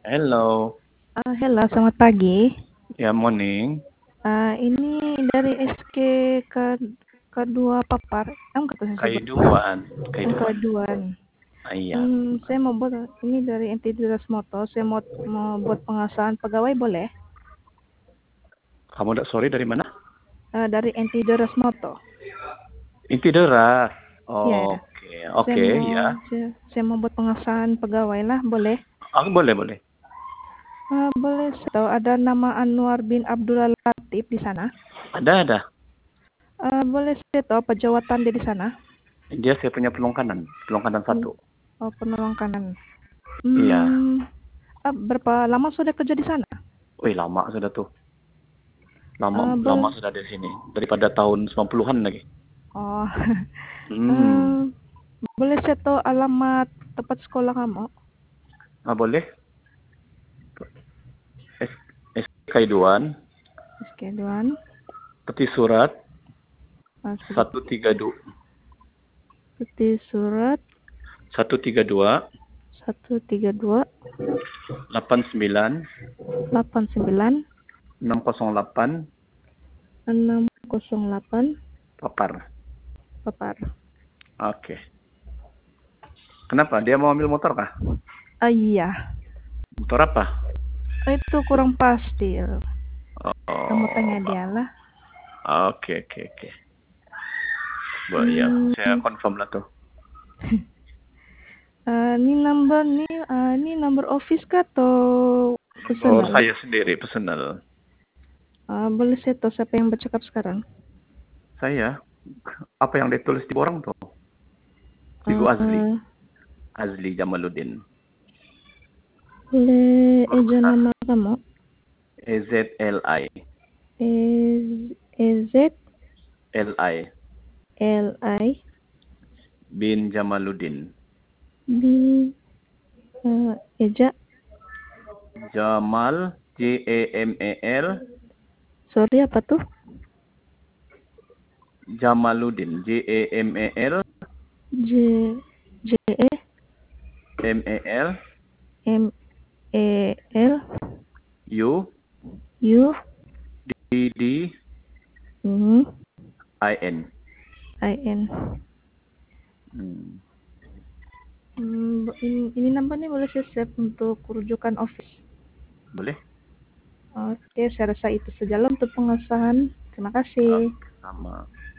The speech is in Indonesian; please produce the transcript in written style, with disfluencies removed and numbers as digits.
Hello. Halo, selamat pagi. Ya, morning. Ini dari SK kedua Papar. Nggak tahu saya sebut. Kaiduan. Keduan. Iya. Saya mau buat ini dari Entitas Moto. Saya mau buat pengasahan pegawai boleh? Kamu sorry dari mana? Dari Entitas Moto. Inti deras. Ya. Oke, ya. Saya mau buat pengasahan pegawai lah, boleh? Boleh. Boleh. Saya tahu ada nama Anwar bin Abdullah Latif di sana. Ada. Boleh saya tahu apa jawatan dia di sana? Dia saya punya pelongkanan 1. Oh, penolong kanan. Iya. Berapa lama sudah kerja di sana? Wih, lama sudah tuh. Lama Boleh. sudah di sini. Daripada tahun 90-an lagi. Oh. Hmm. Boleh saya tahu alamat tempat sekolah kamu? Boleh. Kaiduan. Keduan. Peti surat. Peti 132. surat 132. 132 89. 89 608. 608 Papar. Oke. Kenapa? Dia mau ambil motor kah? Iya. Motor apa? Itu kurang pasti. Kamu tanya dia lah. Oke. Ya, saya confirm lah tuh. Ini number office kah atau personal? Saya sendiri personal. Boleh saya tahu siapa yang bercakap sekarang? Saya. Apa yang ditulis di orang tuh? Ibu Azli Jamaluddin. Boleh eja nama kamu? EZLI. Li bin Jamaluddin. Eja Jamal JAMAL. sorry apa tuh? Jamaluddin JAMAL J MAL MAL U DDIN. Ini namanya boleh saya save untuk rujukan office. Boleh? Oke, saya rasa itu saja untuk pengesahan. Terima kasih. Sama.